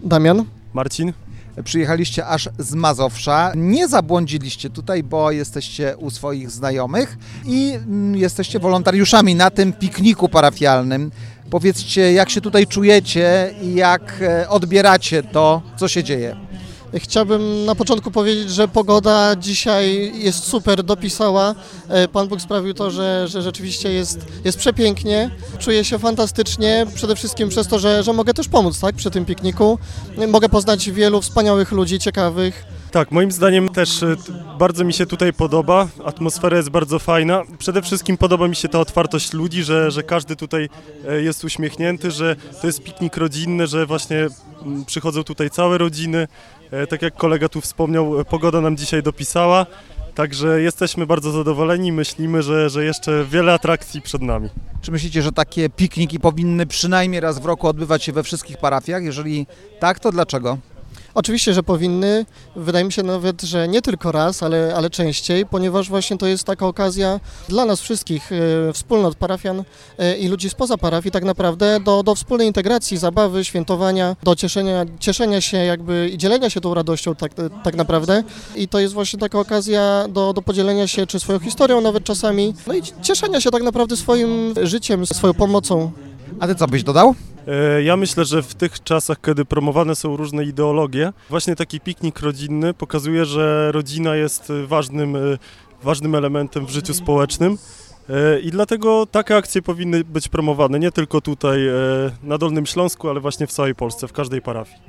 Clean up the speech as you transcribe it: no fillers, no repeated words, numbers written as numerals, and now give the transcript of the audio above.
Damian. Marcin. Przyjechaliście aż z Mazowsza. Nie zabłądziliście tutaj, bo jesteście u swoich znajomych i jesteście wolontariuszami na tym pikniku parafialnym. Powiedzcie, jak się tutaj czujecie i jak odbieracie to, co się dzieje. Chciałbym na początku powiedzieć, że pogoda dzisiaj jest super, dopisała. Pan Bóg sprawił to, że rzeczywiście jest przepięknie. Czuję się fantastycznie, przede wszystkim przez to, że mogę też pomóc, tak, przy tym pikniku. Mogę poznać wielu wspaniałych ludzi, ciekawych. Tak, moim zdaniem też bardzo mi się tutaj podoba, atmosfera jest bardzo fajna. Przede wszystkim podoba mi się ta otwartość ludzi, że każdy tutaj jest uśmiechnięty, że to jest piknik rodzinny, że właśnie przychodzą tutaj całe rodziny. Tak jak kolega tu wspomniał, pogoda nam dzisiaj dopisała, także jesteśmy bardzo zadowoleni, myślimy, że jeszcze wiele atrakcji przed nami. Czy myślicie, że takie pikniki powinny przynajmniej raz w roku odbywać się we wszystkich parafiach? Jeżeli tak, to dlaczego? Oczywiście, że powinny. Wydaje mi się nawet, że nie tylko raz, ale częściej, ponieważ właśnie to jest taka okazja dla nas wszystkich, wspólnot parafian i ludzi spoza parafii tak naprawdę do wspólnej integracji, zabawy, świętowania, do cieszenia się jakby i dzielenia się tą radością tak naprawdę. I to jest właśnie taka okazja do podzielenia się czy swoją historią nawet czasami, no i cieszenia się tak naprawdę swoim życiem, swoją pomocą. A ty co byś dodał? Ja myślę, że w tych czasach, kiedy promowane są różne ideologie, właśnie taki piknik rodzinny pokazuje, że rodzina jest ważnym elementem w życiu społecznym i dlatego takie akcje powinny być promowane nie tylko tutaj na Dolnym Śląsku, ale właśnie w całej Polsce, w każdej parafii.